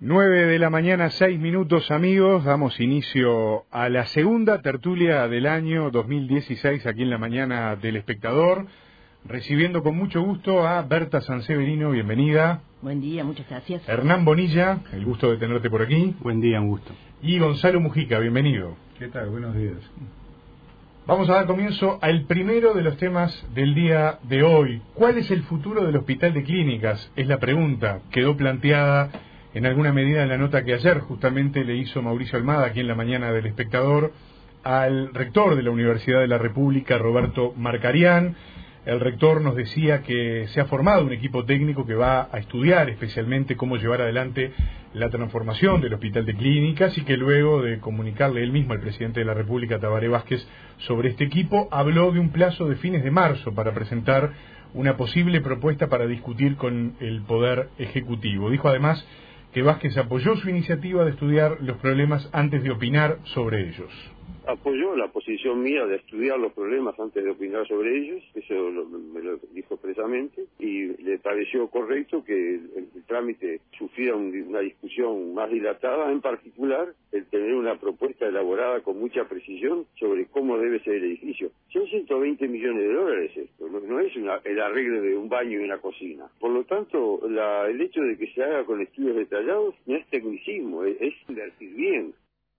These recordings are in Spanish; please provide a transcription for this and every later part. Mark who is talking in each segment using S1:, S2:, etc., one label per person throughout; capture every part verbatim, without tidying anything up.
S1: Nueve de la mañana, seis minutos, amigos. Damos inicio a la segunda tertulia del año dos mil dieciséis aquí en la mañana del Espectador, recibiendo con mucho gusto a Berta Sanseverino. Bienvenida.
S2: Buen día, muchas gracias.
S1: Hernán Bonilla, el gusto de tenerte por aquí.
S3: Buen día, un gusto.
S1: Y Gonzalo Mujica, bienvenido.
S4: ¿Qué tal? Buenos días.
S1: Vamos a dar comienzo al primero de los temas del día de hoy. ¿Cuál es el futuro del Hospital de Clínicas? Es la pregunta. Quedó planteada en alguna medida en la nota que ayer justamente le hizo Mauricio Almada aquí en la mañana del Espectador al rector de la Universidad de la República, Roberto Marcarián. El rector nos decía que se ha formado un equipo técnico que va a estudiar especialmente cómo llevar adelante la transformación del Hospital de Clínicas, y que luego de comunicarle él mismo al presidente de la República, Tabaré Vázquez, sobre este equipo, habló de un plazo de fines de marzo para presentar una posible propuesta para discutir con el Poder Ejecutivo. Dijo además que Vázquez apoyó su iniciativa de estudiar los problemas antes de opinar sobre ellos.
S5: Apoyó la posición mía de estudiar los problemas antes de opinar sobre ellos, eso lo, me lo dijo expresamente, y le pareció correcto que el, el trámite sufriera un, una discusión más dilatada, en particular el tener una propuesta elaborada con mucha precisión sobre cómo debe ser el edificio. Son ciento veinte millones de dólares esto, no, no es una, el arreglo de un baño y una cocina. Por lo tanto, la, el hecho de que se haga con estudios detallados no es tecnicismo, es, es invertir bien.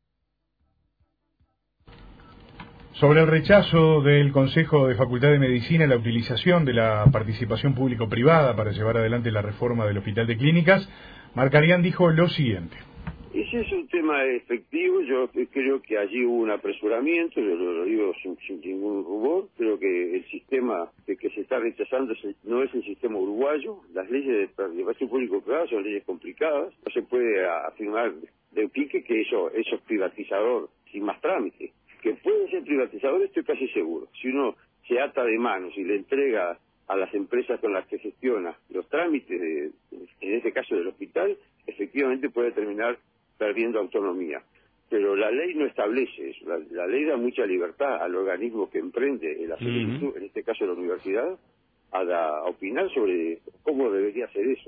S1: Sobre el rechazo del Consejo de Facultad de Medicina a la utilización de la participación público-privada para llevar adelante la reforma del Hospital de Clínicas, Marcarián dijo lo siguiente.
S5: Ese es un tema efectivo. Yo creo que allí hubo un apresuramiento, yo lo, lo digo sin, sin ningún rubor. Creo que el sistema que, que se está rechazando es el, no es el sistema uruguayo. Las leyes de participación público-privada son leyes complicadas. No se puede afirmar de pique que eso, eso es privatizador sin más trámite. Que puede ser privatizador, estoy casi seguro. Si uno se ata de manos y le entrega a las empresas con las que gestiona los trámites, de, en este caso del hospital, efectivamente puede terminar perdiendo autonomía. Pero la ley no establece eso. La, la ley da mucha libertad al organismo que emprende el solicitud, uh-huh. en este caso la universidad, a, la, a opinar sobre cómo debería ser eso.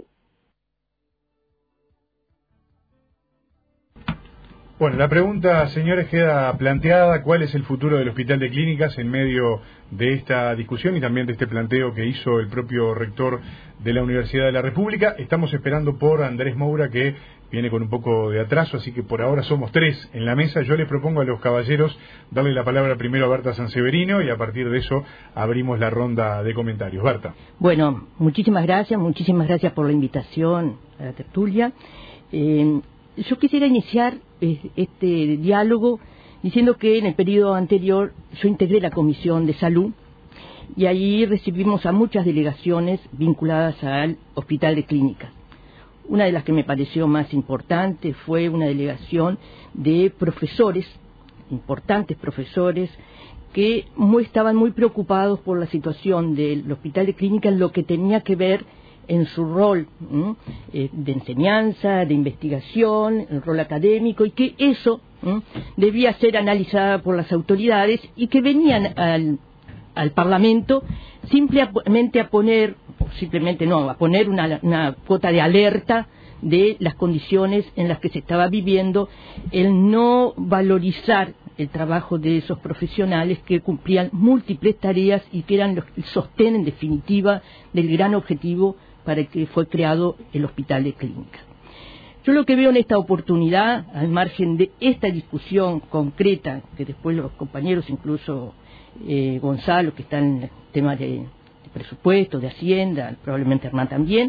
S1: Bueno, la pregunta, señores, queda planteada. ¿Cuál es el futuro del Hospital de Clínicas en medio de esta discusión y también de este planteo que hizo el propio rector de la Universidad de la República? Estamos esperando por Andrés Moura, que viene con un poco de atraso, así que por ahora somos tres en la mesa. Yo les propongo a los caballeros darle la palabra primero a Berta Sanseverino y a partir de eso abrimos la ronda de comentarios. Berta.
S2: Bueno, muchísimas gracias, muchísimas gracias por la invitación a la tertulia. Eh, yo quisiera iniciar este diálogo diciendo que en el periodo anterior yo integré la Comisión de Salud y allí recibimos a muchas delegaciones vinculadas al Hospital de Clínicas. Una de las que me pareció más importante fue una delegación de profesores, importantes profesores, que muy, estaban muy preocupados por la situación del Hospital de Clínicas en lo que tenía que ver en su rol ¿eh? de enseñanza, de investigación, el rol académico, y que eso ¿eh? debía ser analizada por las autoridades y que venían al, al Parlamento simplemente a poner, o simplemente no, a poner una, una cuota de alerta de las condiciones en las que se estaba viviendo, el no valorizar el trabajo de esos profesionales que cumplían múltiples tareas y que eran los, el sostén en definitiva del gran objetivo para el que fue creado el Hospital de Clínicas. Yo lo que veo en esta oportunidad, al margen de esta discusión concreta, que después los compañeros, incluso eh, Gonzalo, que está en el tema de, de presupuesto, de Hacienda, probablemente Hernán también,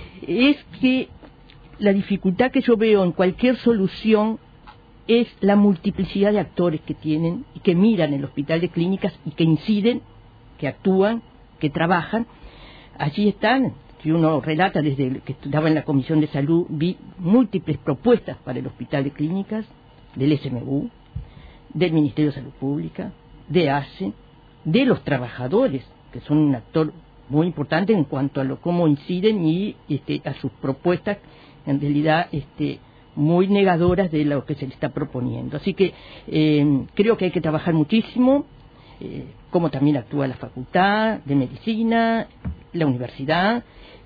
S2: es que la dificultad que yo veo en cualquier solución es la multiplicidad de actores que tienen y que miran el Hospital de Clínicas y que inciden, que actúan, que trabajan. Allí están. Si uno relata desde que estaba en la Comisión de Salud, vi múltiples propuestas para el Hospital de Clínicas, del S M U, del Ministerio de Salud Pública, de A C E, de los trabajadores, que son un actor muy importante en cuanto a lo cómo inciden y este, a sus propuestas, en realidad este, muy negadoras de lo que se le está proponiendo. Así que eh, creo que hay que trabajar muchísimo, eh, cómo también actúa la Facultad de Medicina, la universidad.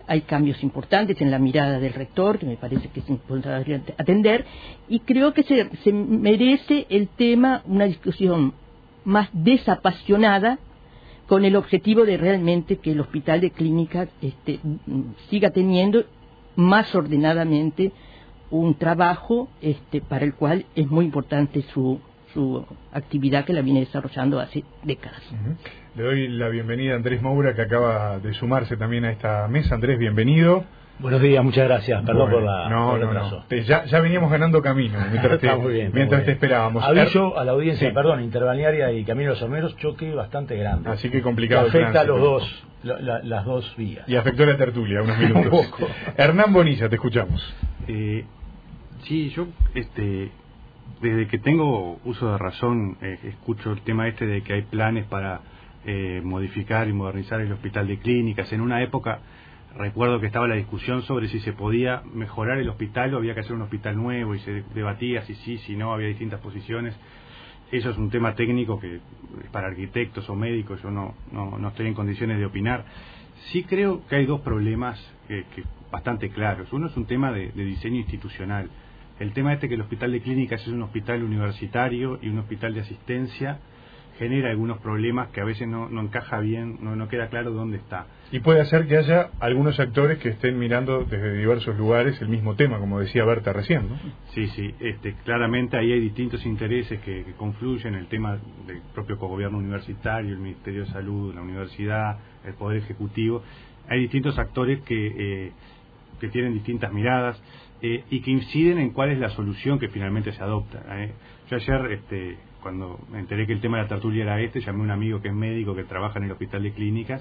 S2: hay cambios importantes en la mirada del rector, que me parece que es importante atender, y creo que se, se merece el tema una discusión más desapasionada, con el objetivo de realmente que el Hospital de Clínicas este, siga teniendo más ordenadamente un trabajo este, para el cual es muy importante su, su actividad, que la viene desarrollando hace décadas.
S1: Uh-huh. Le doy la bienvenida a Andrés Moura, que acaba de sumarse también a esta mesa. Andrés, bienvenido.
S3: Buenos días, muchas gracias. Perdón
S1: bueno,
S3: por la
S1: no,
S3: por el
S1: no,
S3: atraso.
S1: no. Te, ya, ya veníamos ganando camino mientras te,
S3: está muy bien,
S1: mientras
S3: muy
S1: te
S3: bien.
S1: esperábamos.
S3: Aviso a la audiencia,
S1: sí.
S3: perdón, Interbalnearia y Camino de los Olmeros, choque bastante grande.
S1: Así que complicado.
S3: Que afecta a
S1: el
S3: los dos, la, la, las dos vías.
S1: Y afectó la tertulia unos minutos.
S3: Un poco.
S1: Hernán Bonilla, te escuchamos.
S4: Eh, sí, yo este, desde que tengo uso de razón eh, escucho el tema este de que hay planes para eh, modificar y modernizar el Hospital de Clínicas. En una época recuerdo que estaba la discusión sobre si se podía mejorar el hospital o había que hacer un hospital nuevo, y se debatía si sí, si no, había distintas posiciones. Eso es un tema técnico que para arquitectos o médicos yo no, no, no estoy en condiciones de opinar. Sí creo que hay dos problemas que, que bastante claros. Uno es un tema de, de diseño institucional. El tema este que el Hospital de Clínicas es un hospital universitario y un hospital de asistencia genera algunos problemas que a veces no, no encaja bien, no, no queda claro dónde está.
S1: Y puede hacer que haya algunos actores que estén mirando desde diversos lugares el mismo tema, como decía Berta recién, ¿no?
S4: Sí, sí, este, claramente ahí hay distintos intereses que, que confluyen, el tema del propio cogobierno universitario, el Ministerio de Salud, la universidad, el Poder Ejecutivo. Hay distintos actores que, eh, que tienen distintas miradas eh, y que inciden en cuál es la solución que finalmente se adopta. ¿eh? Yo ayer, este, cuando me enteré que el tema de la tertulia era este, llamé a un amigo que es médico, que trabaja en el Hospital de Clínicas,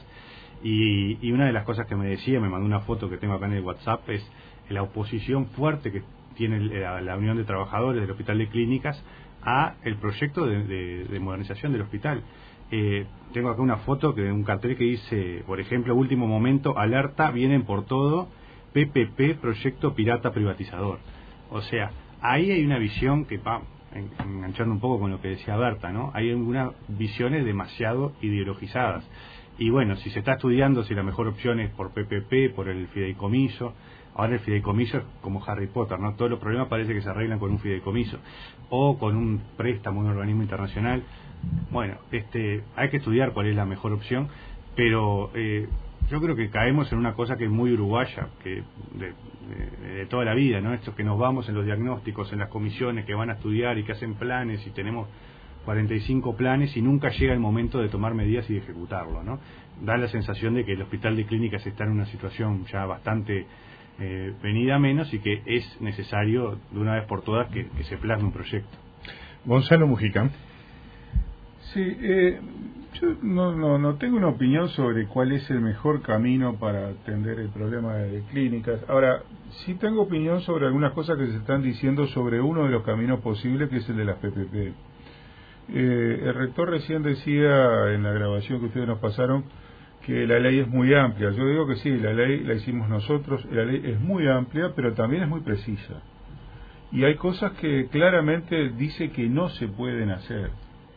S4: y, y una de las cosas que me decía, me mandó una foto que tengo acá en el WhatsApp, es la oposición fuerte que tiene la, la Unión de Trabajadores del Hospital de Clínicas a el proyecto de, de, de modernización del hospital. Eh, tengo acá una foto que de un cartel que dice, por ejemplo, último momento, alerta, vienen por todo, P P P, proyecto pirata privatizador. O sea, ahí hay una visión que va enganchando un poco con lo que decía Berta, ¿no? Hay algunas visiones demasiado ideologizadas. Y bueno, si se está estudiando si la mejor opción es por P P P, por el fideicomiso, ahora el fideicomiso es como Harry Potter, ¿no? Todos los problemas parece que se arreglan con un fideicomiso o con un préstamo, un organismo internacional. Bueno, este, hay que estudiar cuál es la mejor opción, pero eh, yo creo que caemos en una cosa que es muy uruguaya, que de, de, de toda la vida, ¿no? Esto que nos vamos en los diagnósticos, en las comisiones que van a estudiar y que hacen planes, y tenemos cuarenta y cinco planes y nunca llega el momento de tomar medidas y de ejecutarlo, ¿no? Da la sensación de que el Hospital de Clínicas está en una situación ya bastante eh, venida menos y que es necesario de una vez por todas que, que se plasme un proyecto.
S1: Gonzalo Mujica.
S6: Sí, eh, yo no, no, no tengo una opinión sobre cuál es el mejor camino para atender el problema de clínicas. Ahora, sí tengo opinión sobre algunas cosas que se están diciendo sobre uno de los caminos posibles, que es el de las P P P. Eh, el rector recién decía en la grabación que ustedes nos pasaron que la ley es muy amplia. Yo digo que sí, la ley la hicimos nosotros, la ley es muy amplia, pero también es muy precisa. Y hay cosas que claramente dice que no se pueden hacer.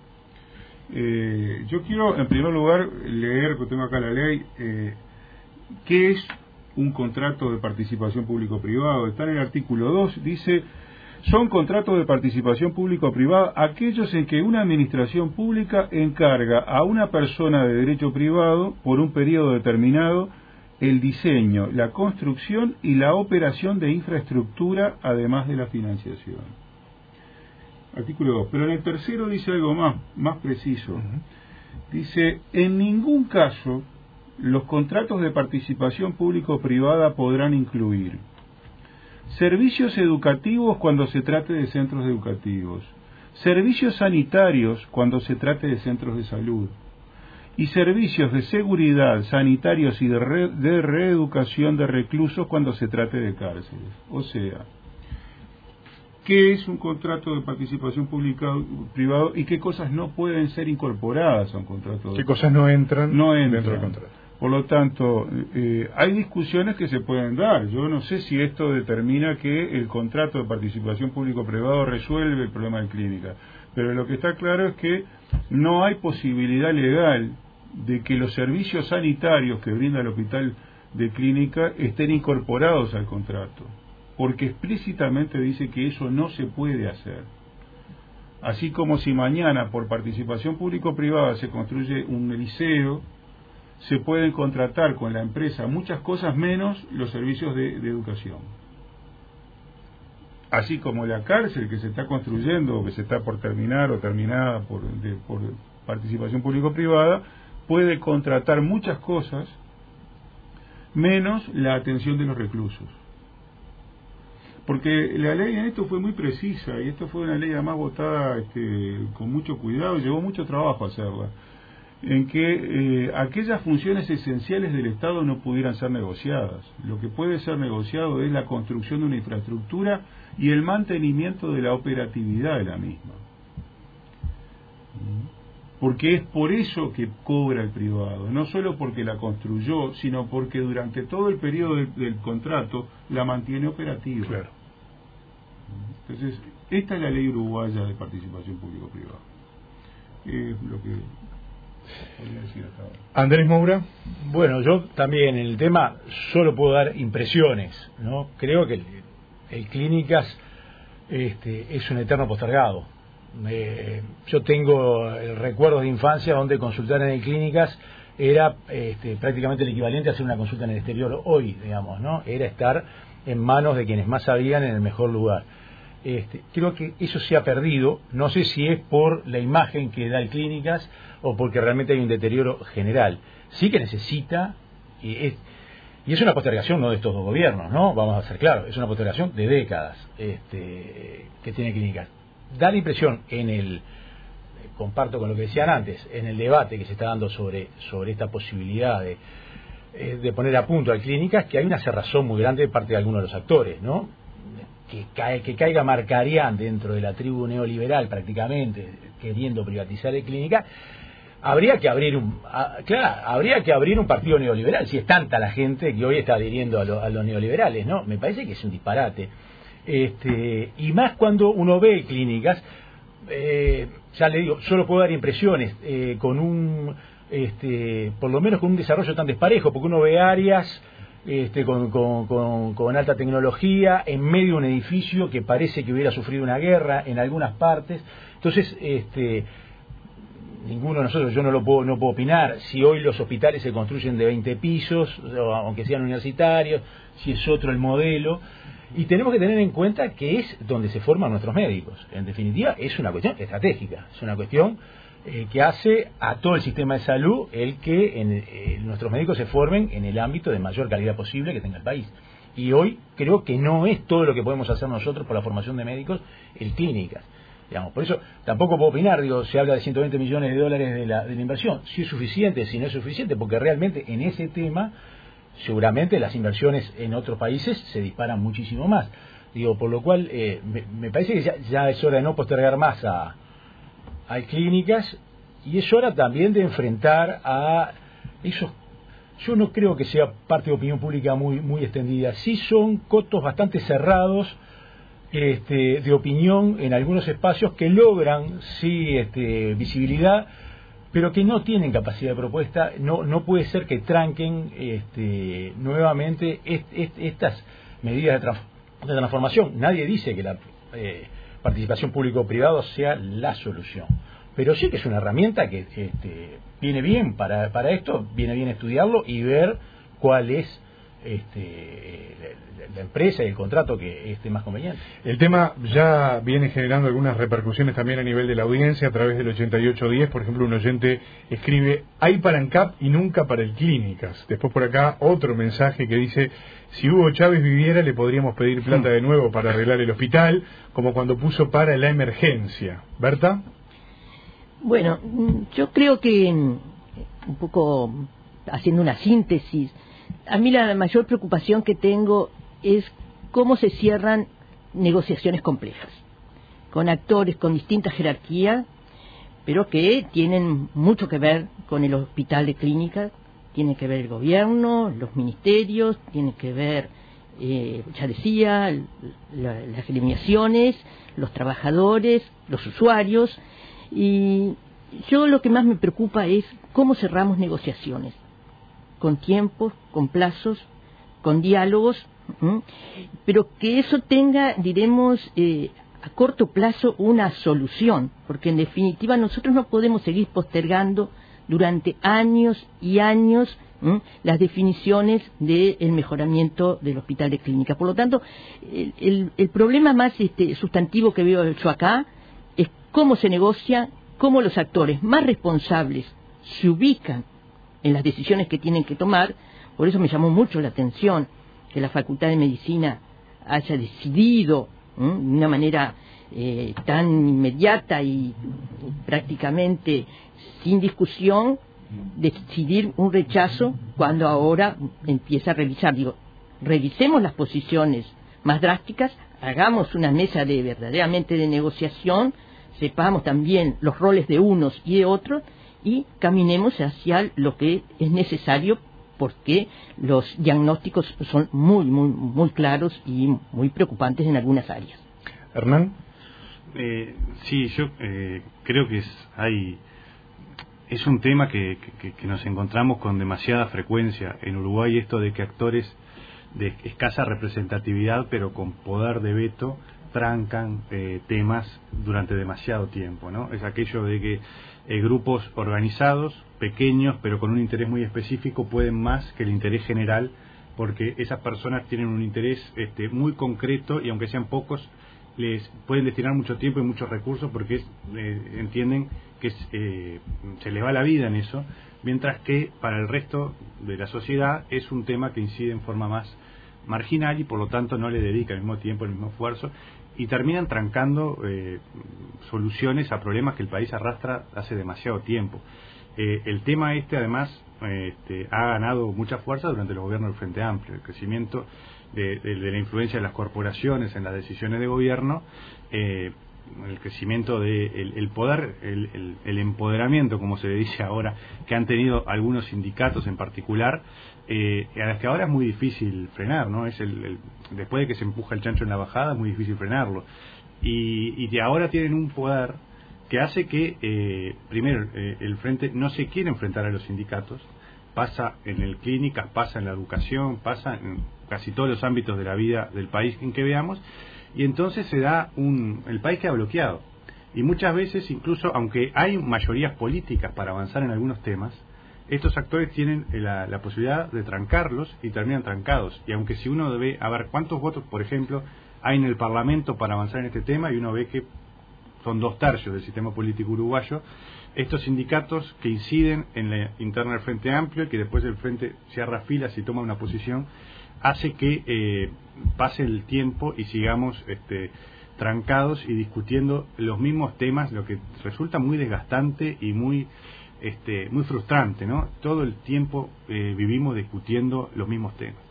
S6: Eh, yo quiero, en primer lugar, leer, que tengo acá la ley, eh, qué es un contrato de participación público-privado. Está en el artículo dos, dice: son contratos de participación público-privada aquellos en que una administración pública encarga a una persona de derecho privado, por un periodo determinado, el diseño, la construcción y la operación de infraestructura, además de la financiación. Artículo dos. Pero en el tercero dice algo más, más preciso. Dice: en ningún caso los contratos de participación público-privada podrán incluir servicios educativos cuando se trate de centros educativos, servicios sanitarios cuando se trate de centros de salud, y servicios de seguridad, sanitarios y de, re, de reeducación de reclusos cuando se trate de cárceles. O sea, ¿qué es un contrato de participación pública-privado y qué cosas no pueden ser incorporadas a un contrato?
S1: ¿Qué cosas no entran,
S6: no entran
S1: dentro del contrato?
S6: Por lo tanto, eh, hay discusiones que se pueden dar. Yo no sé si esto determina que el contrato de participación público-privado resuelve el problema de clínica, pero lo que está claro es que no hay posibilidad legal de que los servicios sanitarios que brinda el Hospital de clínica estén incorporados al contrato, porque explícitamente dice que eso no se puede hacer. Así como si mañana por participación público-privada se construye un liceo, se pueden contratar con la empresa muchas cosas menos los servicios de, de educación. Así como la cárcel que se está construyendo o que se está por terminar o terminada por, de, por participación público-privada puede contratar muchas cosas menos la atención de los reclusos. Porque la ley en esto fue muy precisa, y esto fue una ley además votada este, con mucho cuidado, llevó mucho trabajo hacerla, en que eh, aquellas funciones esenciales del Estado no pudieran ser negociadas. Lo que puede ser negociado es la construcción de una infraestructura y el mantenimiento de la operatividad de la misma. Porque es por eso que cobra el privado, no solo porque la construyó, sino porque durante todo el periodo del, del contrato la mantiene operativa.
S1: Claro.
S6: Entonces, esta es la ley uruguaya de participación público-privada. Es lo que podría decir hasta ahora.
S1: Andrés Moura.
S3: Bueno, yo también en el tema solo puedo dar impresiones, ¿no? Creo que el, el Clínicas este, es un eterno postergado. Eh, yo tengo recuerdos de infancia donde consultar en el Clínicas era este, prácticamente el equivalente a hacer una consulta en el exterior hoy, digamos, ¿no? Era estar en manos de quienes más sabían en el mejor lugar. Este, creo que eso se ha perdido, no sé si es por la imagen que da el Clínicas o porque realmente hay un deterioro general. Sí que necesita, y es, y es una postergación no de estos dos gobiernos, ¿no? Vamos a ser claros, es una postergación de décadas este, que tiene Clínicas. Da la impresión en el, comparto con lo que decían antes, en el debate que se está dando sobre, sobre esta posibilidad de, de poner a punto al Clínicas, que hay una cerrazón muy grande de parte de algunos de los actores, ¿no? Que, cae, que caiga Marcarián dentro de la tribu neoliberal prácticamente, queriendo privatizar el Clínicas, habría que abrir un a, claro, habría que abrir un partido neoliberal, si es tanta la gente que hoy está adhiriendo a, lo, a los neoliberales, ¿no? Me parece que es un disparate. Este, y más cuando uno ve Clínicas, eh, ya le digo, solo puedo dar impresiones eh, con un, este, por lo menos con un desarrollo tan desparejo, porque uno ve áreas este, con, con, con, con alta tecnología en medio de un edificio que parece que hubiera sufrido una guerra en algunas partes. Entonces, este, ninguno de nosotros, yo no lo puedo, no puedo opinar si hoy los hospitales se construyen de veinte pisos, o aunque sean universitarios, si es otro el modelo. Y tenemos que tener en cuenta que es donde se forman nuestros médicos. En definitiva, es una cuestión estratégica, es una cuestión eh, que hace a todo el sistema de salud el que en, eh, nuestros médicos se formen en el ámbito de mayor calidad posible que tenga el país. Y hoy creo que no es todo lo que podemos hacer nosotros por la formación de médicos el Clínicas. Digamos, por eso tampoco puedo opinar, digo, se habla de ciento veinte millones de dólares de la, de la inversión, si es suficiente, si no es suficiente, porque realmente en ese tema seguramente las inversiones en otros países se disparan muchísimo más. Digo, por lo cual eh, me, me parece que ya, ya es hora de no postergar más a, a Clínicas, y es hora también de enfrentar a esos, yo no creo que sea parte de opinión pública muy, muy extendida, sí son cotos bastante cerrados este, de opinión en algunos espacios que logran sí este, visibilidad, pero que no tienen capacidad de propuesta. No no puede ser que tranquen este, nuevamente est, est, estas medidas de, trans, de transformación. Nadie dice que la eh, participación público-privada sea la solución, pero sí que es una herramienta que este, viene bien para, para esto, viene bien estudiarlo y ver cuál es este, la, la empresa y el contrato que esté más conveniente.
S1: El tema ya viene generando algunas repercusiones también a nivel de la audiencia a través del ochenta y ocho diez. Por ejemplo, un oyente escribe: hay para ANCAP y nunca para el Clínicas. Después por acá otro mensaje que dice: si Hugo Chávez viviera le podríamos pedir plata de nuevo para arreglar el hospital, como cuando puso para la emergencia. ¿Berta?
S2: Bueno, yo creo que un poco haciendo una síntesis, a mí la mayor preocupación que tengo es cómo se cierran negociaciones complejas, con actores con distinta jerarquía, pero que tienen mucho que ver con el hospital de Clínicas, tiene que ver el gobierno, los ministerios, tiene que ver, eh, ya decía, la, las gremiaciones, los trabajadores, los usuarios, y yo lo que más me preocupa es cómo cerramos negociaciones. con tiempos, con plazos, con diálogos, ¿m? pero que eso tenga, diremos, eh, a corto plazo una solución, porque en definitiva nosotros no podemos seguir postergando durante años y años ¿m? las definiciones del mejoramiento del hospital de clínica. Por lo tanto, el, el, el problema más este, sustantivo que veo yo acá es cómo se negocia, cómo los actores más responsables se ubican en las decisiones que tienen que tomar. Por eso me llamó mucho la atención que la Facultad de Medicina haya decidido ¿eh? de una manera eh, tan inmediata y prácticamente sin discusión decidir un rechazo cuando ahora empieza a revisar. Digo, revisemos las posiciones más drásticas, hagamos una mesa de verdaderamente de negociación, sepamos también los roles de unos y de otros y caminemos hacia lo que es necesario, porque los diagnósticos son muy, muy, muy claros y muy preocupantes en algunas áreas.
S1: Hernán.
S4: Eh, sí, yo eh, creo que es, hay, es un tema que, que, que nos encontramos con demasiada frecuencia en Uruguay, esto de que actores de escasa representatividad pero con poder de veto trancan eh, temas durante demasiado tiempo, ¿no? Es aquello de que eh, grupos organizados, pequeños, pero con un interés muy específico, pueden más que el interés general, porque esas personas tienen un interés este, muy concreto y aunque sean pocos, les pueden destinar mucho tiempo y muchos recursos porque es, eh, entienden que es, eh, se les va la vida en eso, mientras que para el resto de la sociedad es un tema que incide en forma más marginal y por lo tanto no le dedica el mismo tiempo, el mismo esfuerzo, y terminan trancando eh, soluciones a problemas que el país arrastra hace demasiado tiempo. Eh, el tema este además eh, este, ha ganado mucha fuerza durante los gobiernos del Frente Amplio, el crecimiento de, de, de la influencia de las corporaciones en las decisiones de gobierno, eh, el crecimiento de el, el poder, el, el, el empoderamiento, como se le dice ahora, que han tenido algunos sindicatos en particular, eh, a las que ahora es muy difícil frenar, ¿no? Es el, el, después de que se empuja el chancho en la bajada, es muy difícil frenarlo. Y, y de ahora tienen un poder que hace que, eh, primero, eh, el Frente no se quiere enfrentar a los sindicatos, pasa en el clínicas, pasa en la educación, pasa en casi todos los ámbitos de la vida del país en que veamos, y entonces se da un... el país queda bloqueado. Y muchas veces, incluso, aunque hay mayorías políticas para avanzar en algunos temas, estos actores tienen la, la posibilidad de trancarlos y terminan trancados. Y aunque si uno ve, a ver, ¿cuántos votos, por ejemplo, hay en el Parlamento para avanzar en este tema? Y uno ve que son dos tercios del sistema político uruguayo, estos sindicatos que inciden en la interna del Frente Amplio y que después el Frente cierra filas y toma una posición, hace que eh, pase el tiempo y sigamos este, trancados y discutiendo los mismos temas, lo que resulta muy desgastante y muy este, muy frustrante, ¿no? Todo el tiempo eh, vivimos discutiendo los mismos temas.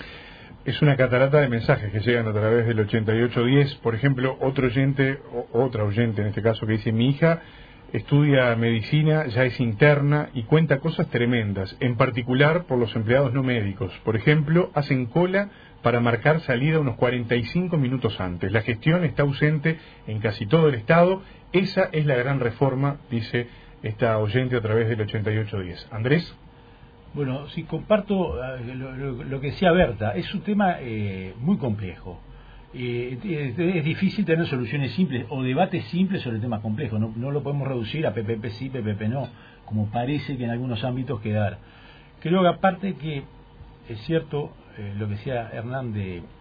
S1: Es una catarata de mensajes que llegan a través del ochenta y ocho diez. Por ejemplo, otro oyente, o otra oyente en este caso, que dice: mi hija estudia medicina, ya es interna y cuenta cosas tremendas, en particular por los empleados no médicos. Por ejemplo, hacen cola para marcar salida unos cuarenta y cinco minutos antes. La gestión está ausente en casi todo el Estado. Esa es la gran reforma, dice esta oyente a través del ochenta y ocho diez. Andrés.
S3: Bueno, sí, comparto uh, lo, lo, lo que decía Berta. Es un tema eh, muy complejo. Eh, es, es difícil tener soluciones simples o debates simples sobre temas complejos. No, no lo podemos reducir a P P P sí, P P P no, como parece que en algunos ámbitos quedar. Creo que aparte que es cierto eh, lo que decía Hernán de, eh,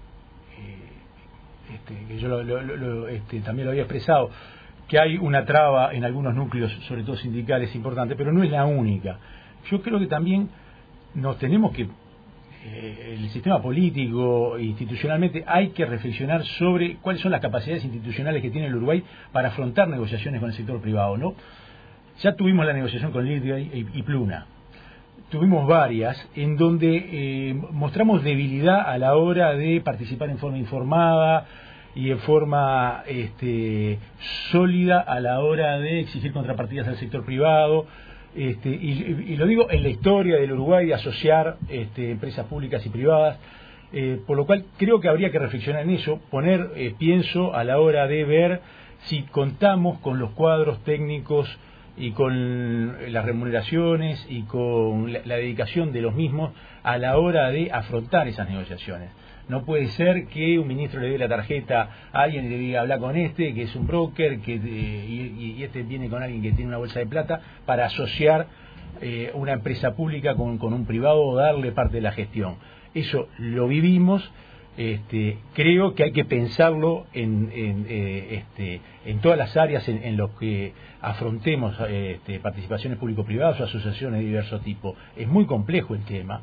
S3: este, que yo lo, lo, lo, este, también lo había expresado, que hay una traba en algunos núcleos, sobre todo sindicales, importante, pero no es la única. Yo creo que también nos tenemos que, eh, el sistema político, institucionalmente, hay que reflexionar sobre cuáles son las capacidades institucionales que tiene el Uruguay para afrontar negociaciones con el sector privado, ¿no? Ya tuvimos la negociación con Lidia y, y Pluna. Tuvimos varias en donde eh, mostramos debilidad a la hora de participar en forma informada y en forma este, sólida a la hora de exigir contrapartidas al sector privado. Este, y, y lo digo en la historia del Uruguay, de asociar este, empresas públicas y privadas, eh, por lo cual creo que habría que reflexionar en eso, poner, eh, pienso, a la hora de ver si contamos con los cuadros técnicos y con las remuneraciones y con la, la dedicación de los mismos a la hora de afrontar esas negociaciones. No puede ser que un ministro le dé la tarjeta a alguien y le diga habla con este, que es un broker, que eh, y, y este viene con alguien que tiene una bolsa de plata para asociar eh, una empresa pública con, con un privado o darle parte de la gestión. Eso lo vivimos. Este, creo que hay que pensarlo en, en, eh, este, en todas las áreas en, en las que afrontemos eh, este, participaciones público-privadas o asociaciones de diverso tipo. Es muy complejo el tema,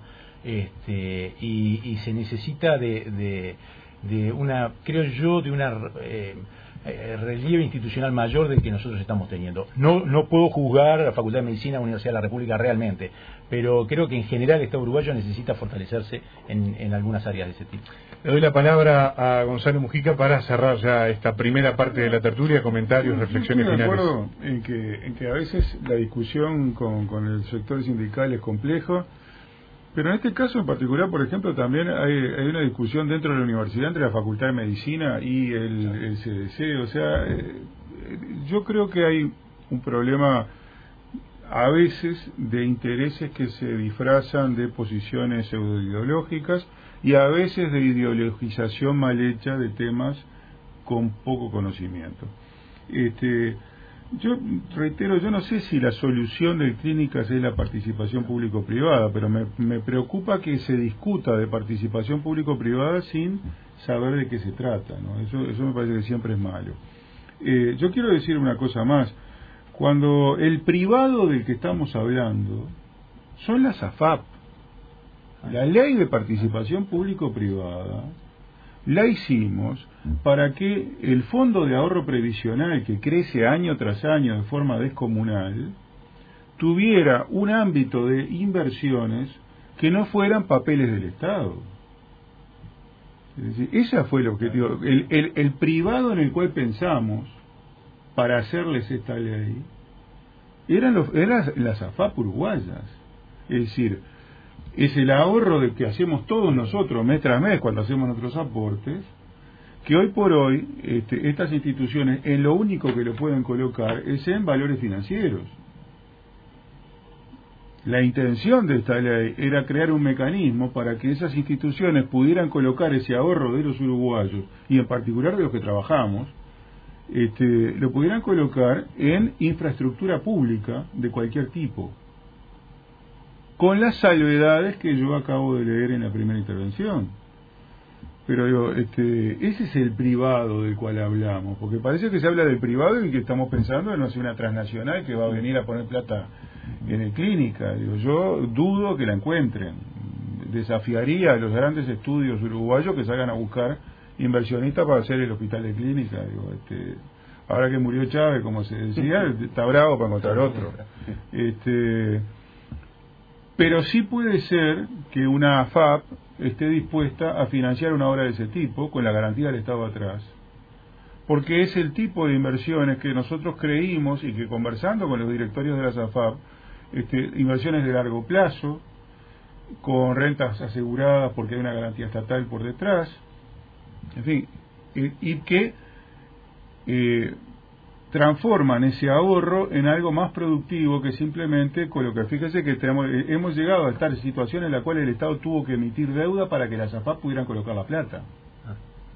S3: este, y, y se necesita de, de, de una, creo yo, de una eh, eh, relieve institucional mayor del que nosotros estamos teniendo. No, no puedo juzgar a la Facultad de Medicina, Universidad de la República realmente, pero creo que en general el Estado uruguayo necesita fortalecerse en, en algunas áreas de ese tipo.
S1: Le doy la palabra a Gonzalo Mujica para cerrar ya esta primera parte de la tertulia, comentarios, reflexiones
S6: finales.
S1: Estoy de
S6: acuerdo en que, en que a veces la discusión con, con el sector sindical es compleja, pero en este caso en particular, por ejemplo, también hay, hay una discusión dentro de la universidad entre la Facultad de Medicina y el, el C D C. O sea, eh, yo creo que hay un problema a veces de intereses que se disfrazan de posiciones pseudo-ideológicas y a veces de ideologización mal hecha de temas con poco conocimiento. Este, yo reitero, yo no sé si la solución de clínicas es la participación público-privada, pero me, me preocupa que se discuta de participación público-privada sin saber de qué se trata, ¿no? Eso, eso me parece que siempre es malo. Eh, yo quiero decir una cosa más. Cuando el privado del que estamos hablando son las A F A P, la ley de participación público-privada la hicimos para que el fondo de ahorro previsional, que crece año tras año de forma descomunal, tuviera un ámbito de inversiones que no fueran papeles del Estado. Es decir, ese fue el objetivo. El, el, el privado en el cual pensamos para hacerles esta ley eran, los, eran las A F A P uruguayas. Es decir, es el ahorro de que hacemos todos nosotros mes tras mes cuando hacemos nuestros aportes, que hoy por hoy este, estas instituciones en lo único que lo pueden colocar es en valores financieros. La intención de esta ley era crear un mecanismo para que esas instituciones pudieran colocar ese ahorro de los uruguayos, y en particular de los que trabajamos, este, lo pudieran colocar en infraestructura pública de cualquier tipo, con las salvedades que yo acabo de leer en la primera intervención. Pero digo, este, ese es el privado del cual hablamos, porque parece que se habla del privado y que estamos pensando en no ser una transnacional que va a venir a poner plata en el clínica. Digo, yo dudo que la encuentren. Desafiaría a los grandes estudios uruguayos que salgan a buscar inversionistas para hacer el hospital de clínica. Digo, este, ahora que murió Chávez, como se decía, está bravo para encontrar otro. Este, pero sí puede ser que una A F A P esté dispuesta a financiar una obra de ese tipo con la garantía del Estado atrás, porque es el tipo de inversiones que nosotros creímos y que, conversando con los directorios de las A F A P, este, inversiones de largo plazo, con rentas aseguradas porque hay una garantía estatal por detrás, en fin, y, y que eh, transforman ese ahorro en algo más productivo que simplemente colocar. Fíjese que tenemos, eh, hemos llegado a estar en situaciones en las cuales el Estado tuvo que emitir deuda para que las A F A P pudieran colocar la plata. Ah.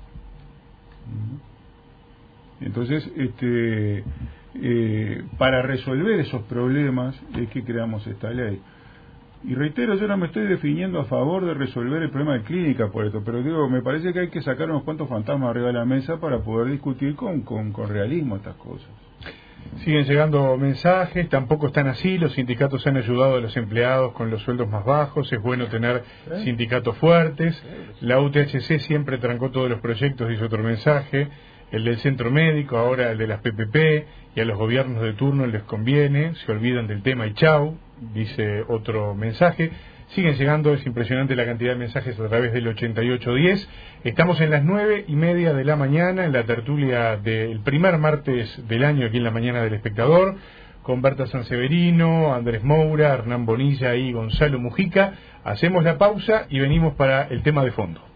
S6: Entonces, este, eh, para resolver esos problemas es que creamos esta ley. Y reitero, yo no me estoy definiendo a favor de resolver el problema de clínica por esto, pero digo, me parece que hay que sacar unos cuantos fantasmas arriba de la mesa para poder discutir con, con, con realismo estas cosas.
S1: Siguen llegando mensajes, tampoco están así, los sindicatos han ayudado a los empleados con los sueldos más bajos, es bueno tener sindicatos fuertes, la U T H C siempre trancó todos los proyectos, dice otro mensaje, el del centro médico, ahora el de las P P P, y a los gobiernos de turno les conviene, se olvidan del tema y chau, dice otro mensaje. Siguen llegando, es impresionante la cantidad de mensajes a través del ochenta y ocho diez. Estamos en las nueve y media de la mañana en la tertulia del primer martes del año aquí en la mañana del Espectador, con Berta Sanseverino, Andrés Moura, Hernán Bonilla y Gonzalo Mujica. Hacemos la pausa y venimos para el tema de fondo.